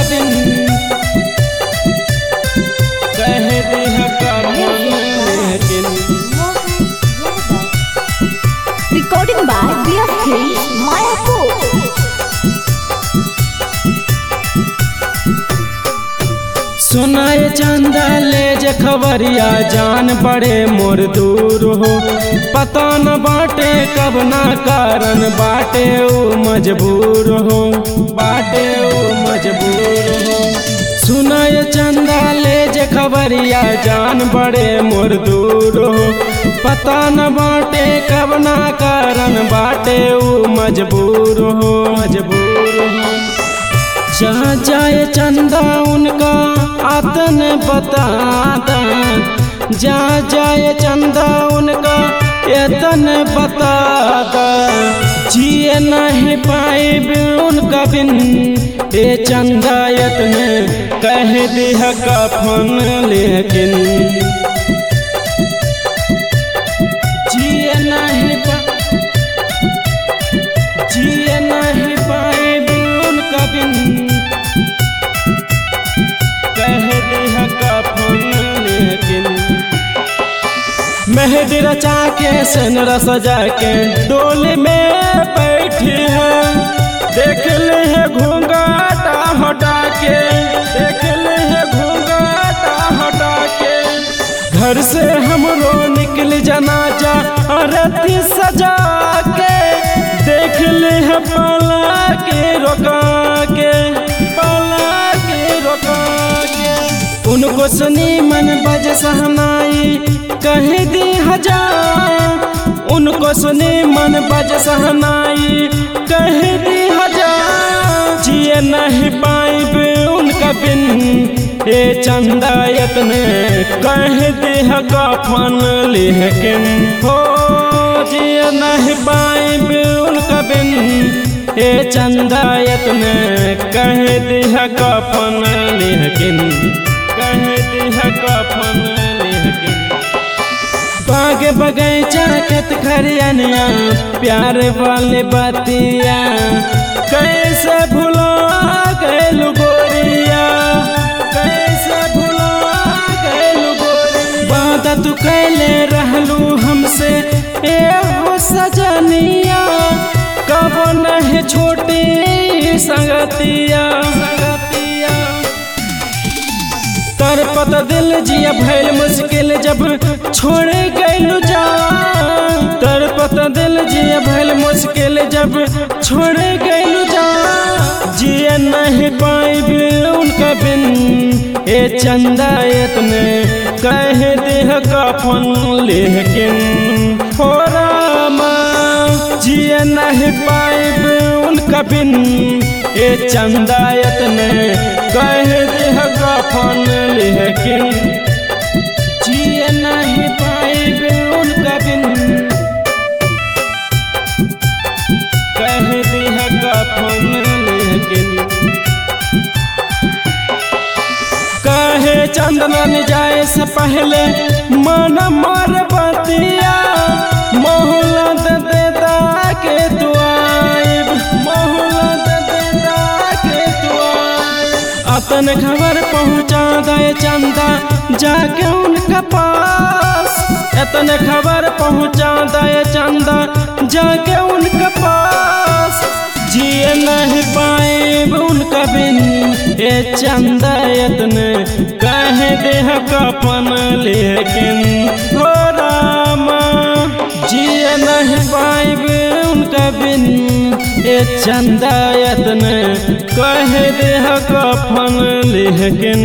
Cabin कह देह कफन लेकिन। Recording by BF Films, Mayapur. सुनाए चंदा ले जे खबरिया जान बड़े मोर दूर हो, पता न बाटे कब ना कारण बाटे ओ मजबूर हो, बाटे ओ मजबूर हो। सुनाए चंदा ले जे खबरिया जान बड़े मोर दूर हो, पता न बाटे कब ना कारण बाटे ओ मजबूर हो, मजबूर हो। जहाँ जाए चंदा उनका आतन बता दा, जहाँ जाए चंदा उनका एतन बता दा, जिए नहीं पाए उनका बिन ए चंदा यतन कह दिया कफन लेकिन। जिए नहीं पाए उनका बिन कह दिया कफन लेकिन। मेहंदी रचा के सनरा सजा के डोली में बैठी है, देख ले है घूंघटा हटा के, देख ले है घूंघटा हटा के। घर से हमरो निकल जनाजा अरती सजा के, देख ले है पाला के रोका के, पाला के रोका के। उनको सुनी मन बज सहनाई कह दी हजार, उनको सुनी मन बज सहनाई कह दी हजार। जिए नहीं पाइब उनका बिन ए चंदा यतने कह दी कफन लेकिन। हो जिए नहीं पाइब उनका बिन ए चंदा यतने कह दी कफन लेकिन, कह दी कफन लेकिन। बाग बगैचा खेत खरियानिया प्यार वाले बातिया कैसे भुला गैलू गोरिया, कैसे भुला गैलू गोरिया। बात तू कैले रहलू हमसे ए हो सजनिया, कब नहीं छोटी संगतिया, संगतिया। तरपत दिल जिया भैल मुश्किल जब छोड़ गैलू जा, तरपत दिल जिया भैल मुश्किल जब छोड़ गैलू जा। जिया नहीं पाइब उनका बिन ए चंदा यतने कह देह कफन लेकिन। हो रामा जिया नहीं पाइब उनका बिन ए चंदा यतने कह देह कफन लेकिन। जिए नहीं पाइब उनका बिन कह दिया कफन लेकिन। कहे चंदन जाए से पहले मन मार बतिया, मोहलत देता के तू आइब, मोहलत देता के तू आइब। अतन खबर पहुँचा दे चंदा जाके उनका पास, इतने खबर पहुँचा दे चंदा जाके उनका पास। जिए नहीं पाए उनका बिन ए चंदा यतने कह देह कफन लेकिन। हो रामा जिए नहीं पाए उनका बिन ए चंदा यतने कह देह कफन लेकिन।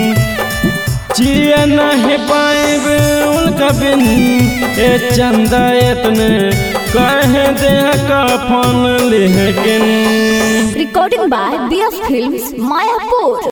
जिए नहीं पाइब उनका बिन ए चंदा यतने कह दे कफन लेकिन। Recording by BF Films, Mayapur.